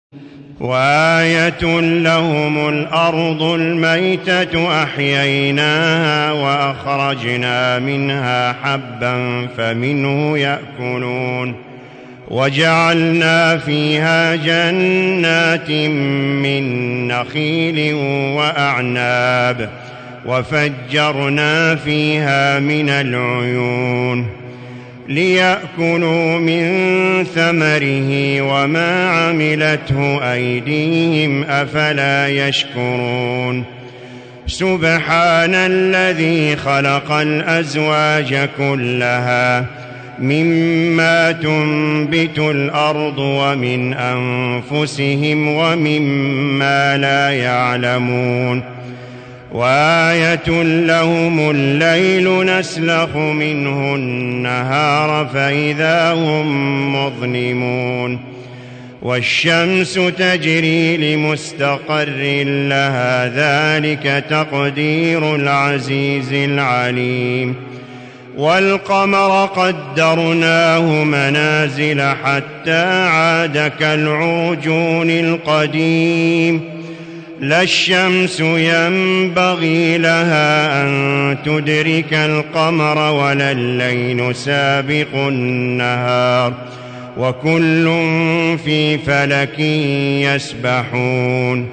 وآية لهم الأرض الميتة أحييناها وأخرجنا منها حبا فمنه يأكلون وجعلنا فيها جنات من نخيل وأعناب وفجرنا فيها من العيون ليأكلوا من ثمره وما عملته أيديهم أفلا يشكرون سبحان الذي خلق الأزواج كلها مما تنبت الأرض ومن أنفسهم ومما لا يعلمون وآية لهم الليل نسلخ منه النهار فإذا هم مظلمون والشمس تجري لمستقر لها ذلك تقدير العزيز العليم والقمر قدرناه منازل حتى عاد كالعرجون القديم لا الشمس ينبغي لها أن تدرك القمر ولا الليل سابق النهار وكل في فلك يسبحون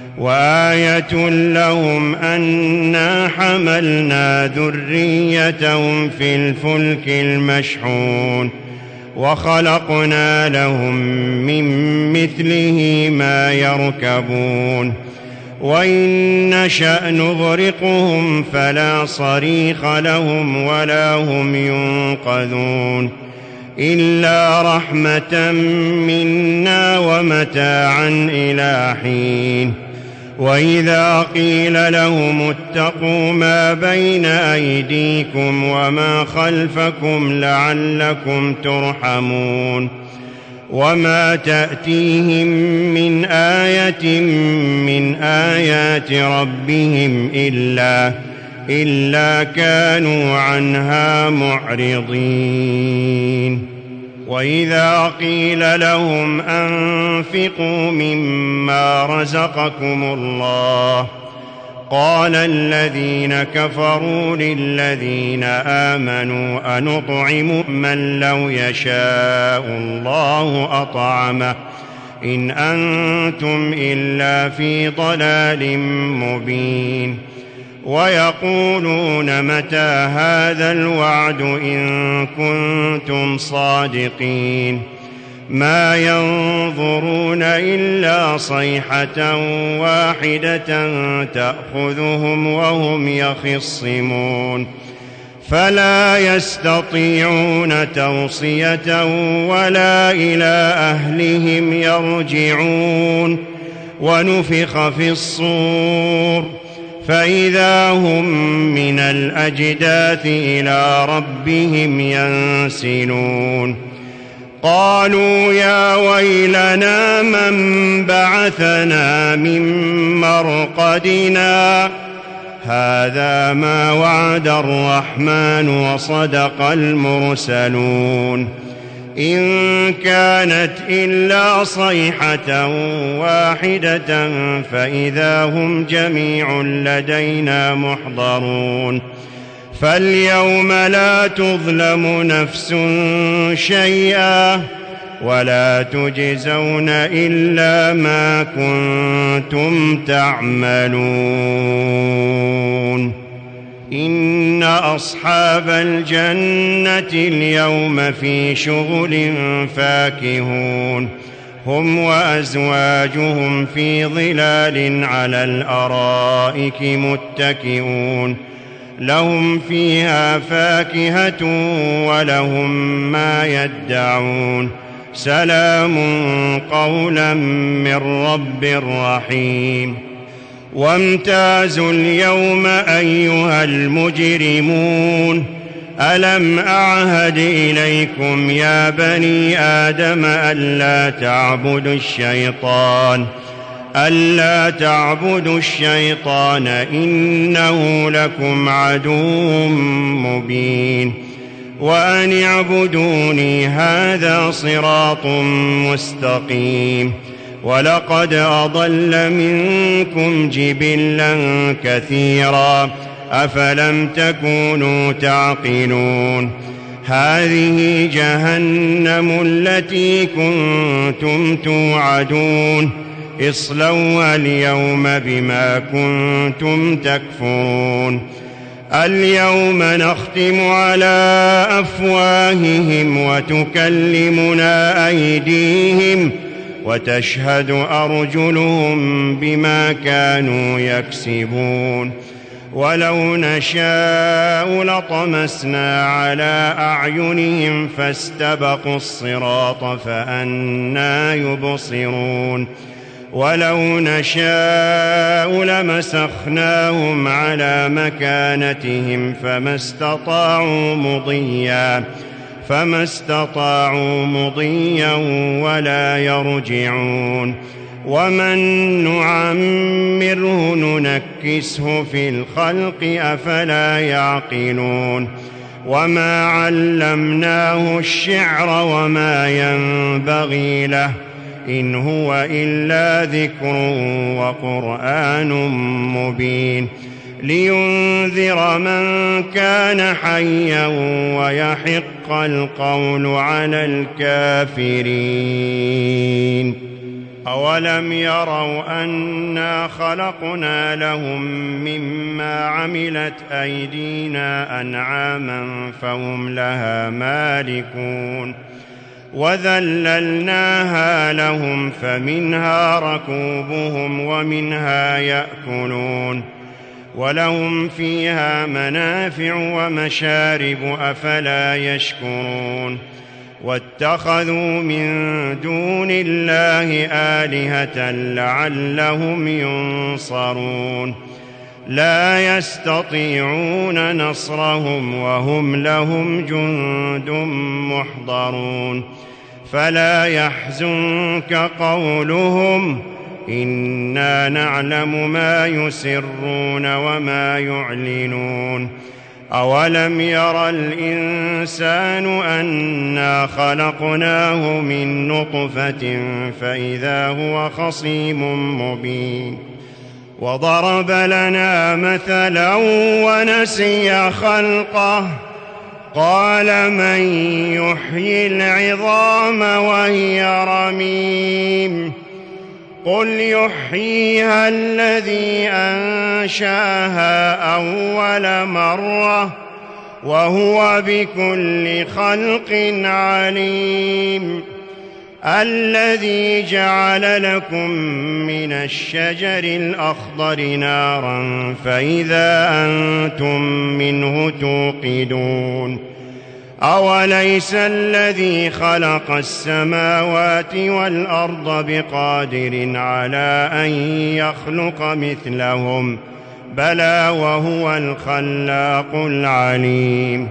وآية لهم أنا حملنا ذريتهم في الفلك المشحون وخلقنا لهم من مثله ما يركبون وإن نشأ نغرقهم فلا صريخ لهم ولا هم ينقذون إلا رحمة منا ومتاعا إلى حين وإذا قيل لهم اتقوا ما بين أيديكم وما خلفكم لعلكم ترحمون وما تأتيهم من آية من آيات ربهم إلا كانوا عنها معرضين وإذا قيل لهم أنفقوا مما رزقكم الله قال الذين كفروا للذين آمنوا أنطعم من لو يشاء الله أطعمه إن أنتم إلا في ضلال مبين ويقولون متى هذا الوعد إن كنتم صادقين ما ينظرون إلا صيحة واحدة تأخذهم وهم يخصمون فلا يستطيعون توصية ولا إلى أهلهم يرجعون ونفخ في الصور فإذا هم من الأجداث إلى ربهم ينسلون قالوا يا ويلنا من بعثنا من مرقدنا هذا ما وعد الرحمن وصدق المرسلون إن كانت إلا صيحة واحدة فإذا هم جميع لدينا محضرون فاليوم لا تظلم نفس شيئا ولا تجزون إلا ما كنتم تعملون إن أصحاب الجنة اليوم في شغل فاكهون هم وأزواجهم في ظلال على الأرائك متكئون لهم فيها فاكهة ولهم ما يدعون سلام قولا من رب رحيم وامتازوا اليوم أيها المجرمون ألم أعهد إليكم يا بني آدم ألا تعبدوا الشيطان إنه لكم عدو مبين وأن اعبدوني هذا صراط مستقيم ولقد أضل منكم جبلا كثيرا أفلم تكونوا تعقلون هذه جهنم التي كنتم توعدون اصلوها اليوم بما كنتم تكفرون اليوم نختم على أفواههم وتكلمنا أيديهم وتشهد أرجلهم بما كانوا يكسبون ولو نشاء لطمسنا على أعينهم فاستبقوا الصراط فأنى يبصرون ولو نشاء لمسخناهم على مكانتهم فما استطاعوا مضيا ولا يرجعون ومن نعمره ننكسه في الخلق أفلا يعقلون وما علمناه الشعر وما ينبغي له إن هو إلا ذكر وقرآن مبين لينذر من كان حيا ويحق القول على الكافرين أولم يروا أنا خلقنا لهم مما عملت أيدينا أنعاما فهم لها مالكون وذللناها لهم فمنها ركوبهم ومنها يأكلون ولهم فيها منافع ومشارب أفلا يشكرون واتخذوا من دون الله آلهة لعلهم ينصرون لا يستطيعون نصرهم وهم لهم جند محضرون فلا يحزنك قولهم إنا نعلم ما يسرون وما يعلنون أولم ير الإنسان أنا خلقناه من نطفة فإذا هو خصيم مبين وضرب لنا مثلا ونسي خلقه قال من يحيي العظام وهي رميم قل يحييها الذي أنشاها أول مرة وهو بكل خلق عليم الذي جعل لكم من الشجر الأخضر نارا فإذا أنتم منه توقدون أوليس الذي خلق السماوات والأرض بقادر على أن يخلق مثلهم بلى وهو الخلاق العليم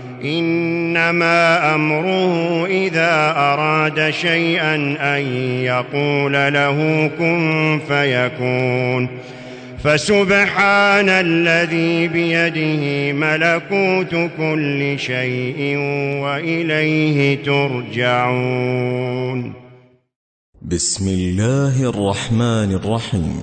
إنما أمره إذا أراد شيئا أن يقول له كن فيكون فسبحان الذي بيده ملكوت كل شيء وإليه ترجعون بسم الله الرحمن الرحيم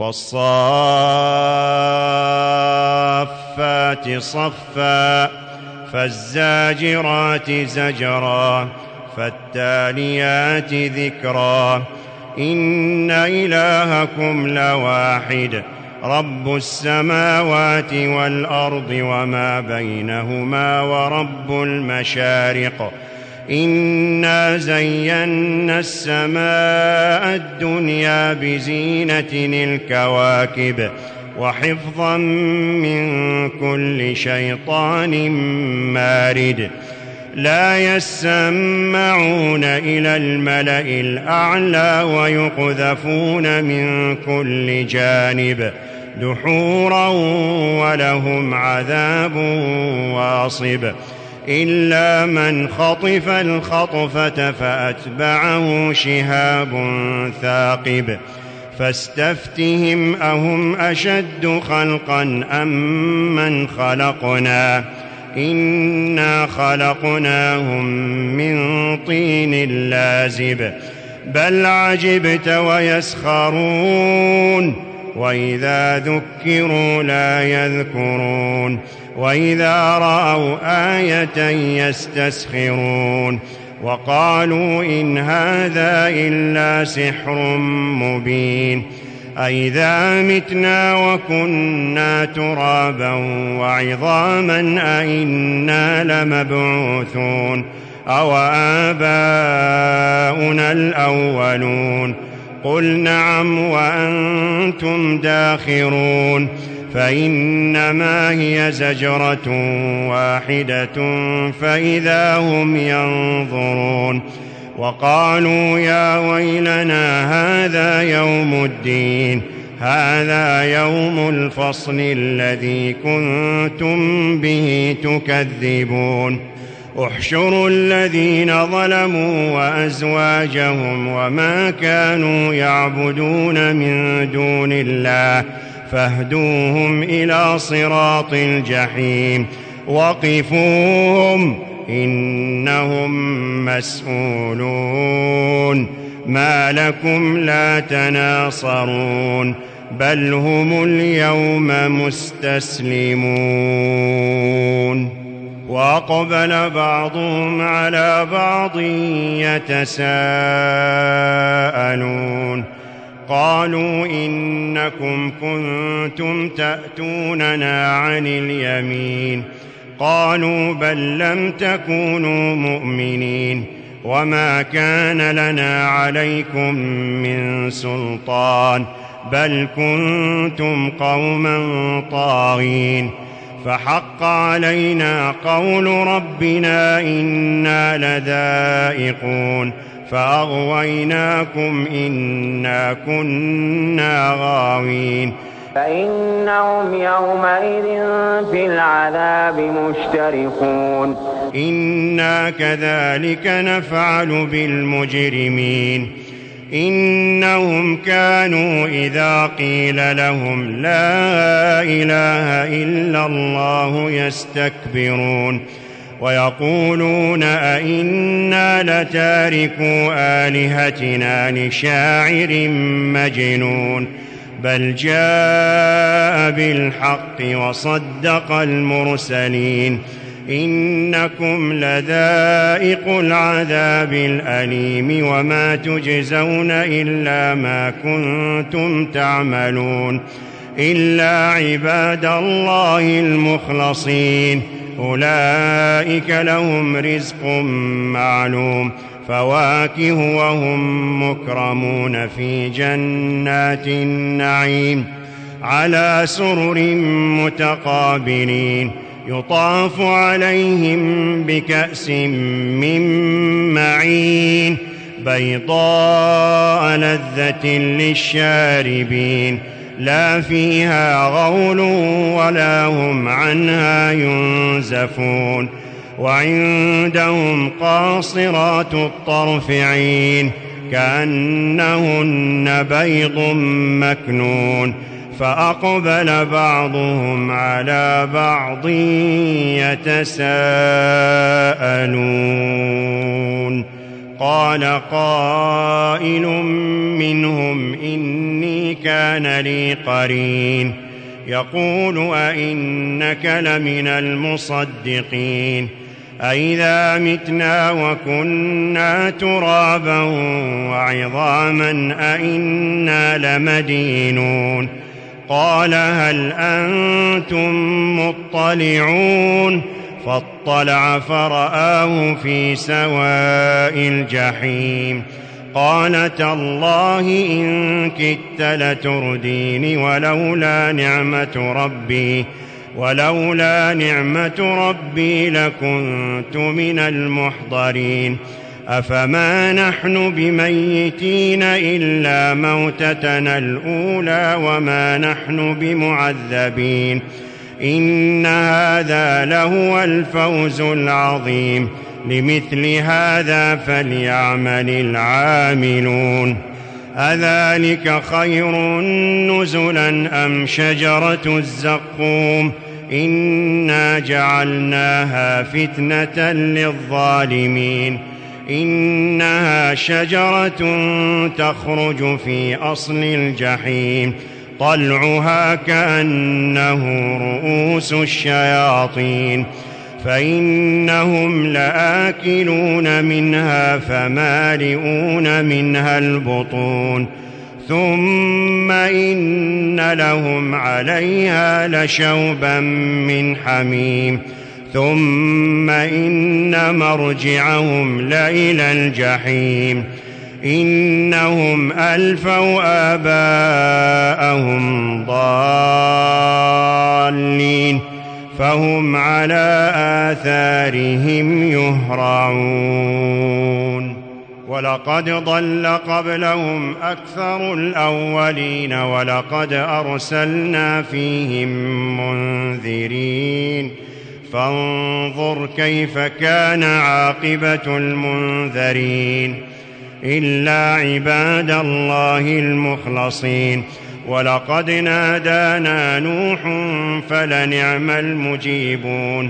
والصافات صفا فالزاجرات زجرا فالتاليات ذكرا إن إلهكم لواحد رب السماوات والأرض وما بينهما ورب المشارق إنا زينا السماء الدنيا بزينة الكواكب وحفظا من كل شيطان مارد لا يسمعون إلى الملأ الأعلى ويقذفون من كل جانب دحورا ولهم عذاب واصب إلا من خطف الخطفة فأتبعه شهاب ثاقب فاستفتهم أهم أشد خلقا أم من خلقنا إنا خلقناهم من طين لازب بل عجبت ويسخرون وإذا ذكروا لا يذكرون وإذا رأوا آية يستسخرون وقالوا إن هذا إلا سحر مبين أإذا متنا وكنا ترابا وعظاما أإنا لمبعوثون أو آباؤنا الأولون قل نعم وأنتم داخرون فإنما هي زجرة واحدة فإذا هم ينظرون وقالوا يا ويلنا هذا يوم الدين هذا يوم الفصل الذي كنتم به تكذبون احشروا الذين ظلموا وأزواجهم وما كانوا يعبدون من دون الله فاهدوهم إلى صراط الجحيم وقفوهم إنهم مسؤولون ما لكم لا تناصرون بل هم اليوم مستسلمون وأقبل بعضهم على بعض يتساءلون قالوا إنكم كنتم تأتوننا عن اليمين قالوا بل لم تكونوا مؤمنين وما كان لنا عليكم من سلطان بل كنتم قوما طاغين فحق علينا قول ربنا إنا لذائقون فأغويناكم إنا كنا غاوين فإنهم يومئذ في العذاب مشتركون إنا كذلك نفعل بالمجرمين إنهم كانوا إذا قيل لهم لا إله إلا الله يستكبرون ويقولون أئنا لتاركو آلهتنا لشاعر مجنون بل جاء بالحق وصدق المرسلين إنكم لذائق العذاب الأليم وما تجزون إلا ما كنتم تعملون إلا عباد الله المخلصين أولئك لهم رزق معلوم فواكه وهم مكرمون في جنات النعيم على سرر متقابلين يطاف عليهم بكأس من معين بيضاء لذة للشاربين لا فيها غول ولا هم عنها ينزفون وعندهم قاصرات الطرف عين كأنهن بيض مكنون فأقبل بعضهم على بعض يتساءلون قال قائل منهم إني كان لي قرين يقول أئنك لمن المصدقين أئذا متنا وكنا ترابا وعظاما أئنا لمدينون قال هل أنتم مطلعون فاطلع فرآه في سواء الجحيم قال تالله إن كدت لتردين ولولا نعمة ربي لكنت من المحضرين أفما نحن بميتين إلا موتتنا الأولى وما نحن بمعذبين إن هذا لهو الفوز العظيم لمثل هذا فليعمل العاملون أذلك خير نزلا أم شجرة الزقوم إنا جعلناها فتنة للظالمين إنها شجرة تخرج في أصل الجحيم طلعها كأنه رؤوس الشياطين فإنهم لآكلون منها فمالئون منها البطون ثم إن لهم عليها لشوبا من حميم ثم إن مرجعهم لإلى الجحيم إنهم ألفوا آباءهم ضالين فهم على آثارهم يهرعون ولقد ضل قبلهم أكثر الأولين ولقد أرسلنا فيهم منذرين فانظر كيف كان عاقبة المنذرين إلا عباد الله المخلصين ولقد نادانا نوح فلنعم المجيبون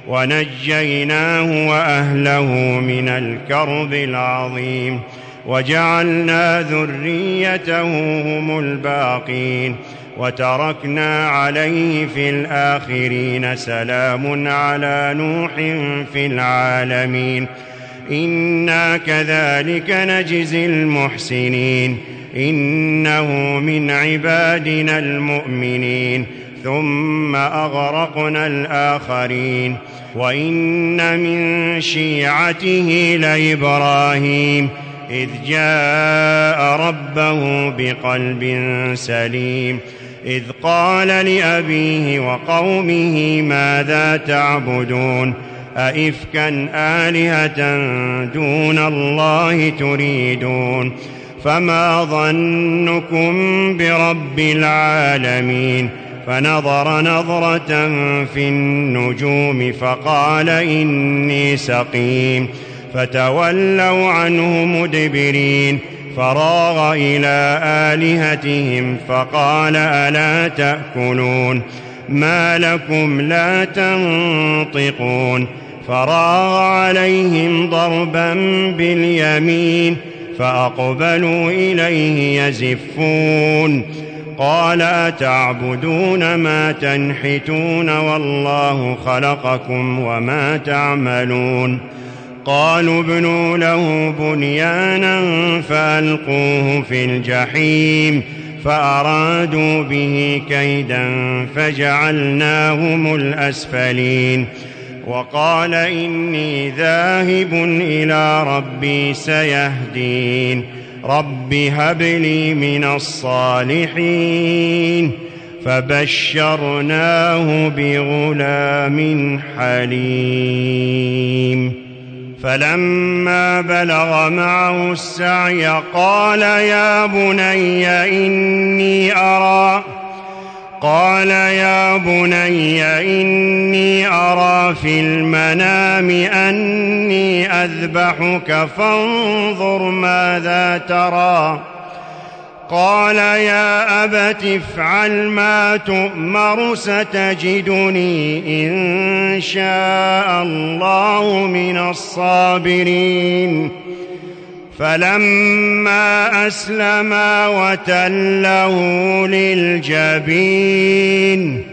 ونجيناه وأهله من الكرب العظيم وجعلنا ذريته هم الباقين وتركنا عليه في الآخرين سلام على نوح في العالمين إنا كذلك نجزي المحسنين إنه من عبادنا المؤمنين ثم أغرقنا الآخرين وإن من شيعته لإبراهيم إذ جاء ربه بقلب سليم إذ قال لأبيه وقومه ماذا تعبدون أئفكا آلهة دون الله تريدون فما ظنكم برب العالمين فنظر نظرة في النجوم فقال إني سقيم فتولوا عنه مدبرين فراغ إلى آلهتهم فقال ألا تأكلون ما لكم لا تنطقون فراغ عليهم ضربا باليمين فأقبلوا إليه يزفون قال أتعبدون ما تنحتون والله خلقكم وما تعملون قالوا ابنوا له بنيانا فألقوه في الجحيم فأرادوا به كيدا فجعلناهم الأسفلين وقال إني ذاهب إلى ربي سيهدين رب هب لي من الصالحين فبشرناه بغلام حليم فلما بلغ معه السعي قال يا بني إني أرى في المنام أني أذبحك فانظر ماذا ترى قال يا أبت افعل ما تؤمر ستجدني إن شاء الله من الصابرين فلما أسلما وتله للجبين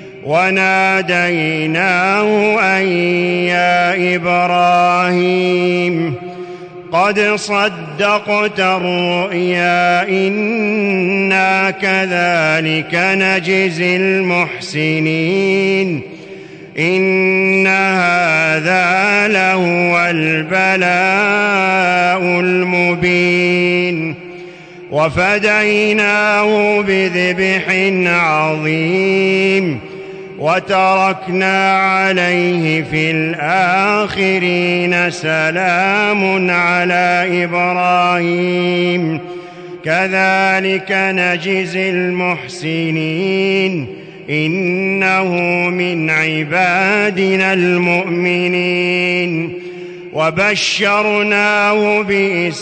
وناديناه أن يا إبراهيم قد صدقت الرؤيا إنا كذلك نجزي المحسنين إن هذا لهو البلاء المبين وفديناه بذبح عظيم وتركنا عليه في الآخرين سلام على إبراهيم كذلك نجزي المحسنين إنه من عبادنا المؤمنين وبشرناه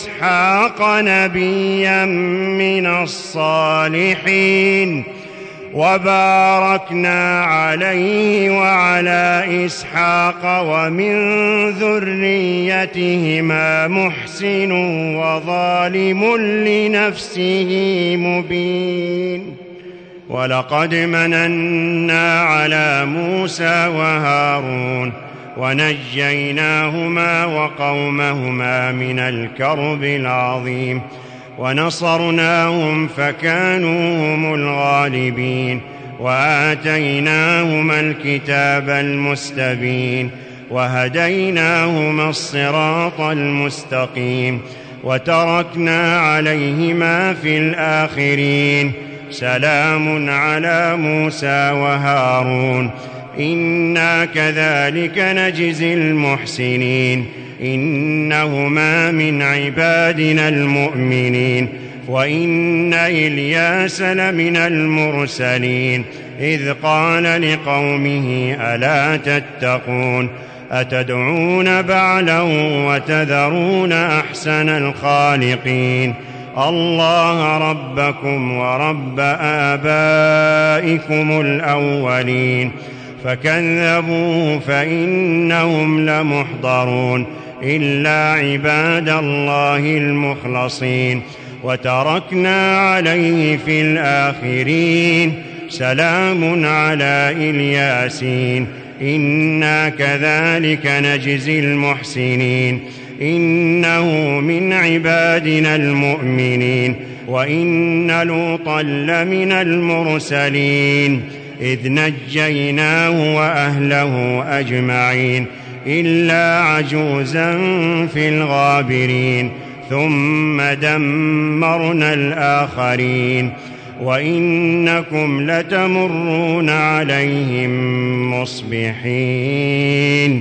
بإسحاق نبيا من الصالحين وباركنا عليه وعلى إسحاق ومن ذريتهما محسن وظالم لنفسه مبين. ولقد مننا على موسى وهارون ونجيناهما وقومهما من الكرب العظيم ونصرناهم فكانوا هم الغالبين وآتيناهما الكتاب المستبين وهديناهما الصراط المستقيم وتركنا عليهما في الآخرين. سلام على موسى وهارون إنا كذلك نجزي المحسنين إنهما من عبادنا المؤمنين. وإن إلياس لمن المرسلين إذ قال لقومه ألا تتقون أتدعون بعلا وتذرون أحسن الخالقين الله ربكم ورب آبائكم الأولين. فكذبوه فإنهم لمحضرون إلا عباد الله المخلصين. وتركنا عليه في الآخرين سلام على الياسين إنا كذلك نجزي المحسنين إنه من عبادنا المؤمنين. وإن لوطا لمن المرسلين إذ نجيناه وأهله أجمعين إلا عجوزا في الغابرين ثم دمرنا الآخرين. وإنكم لتمرون عليهم مصبحين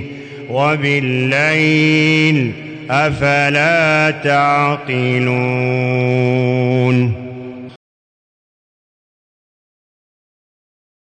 وبالليل أفلا تعقلون.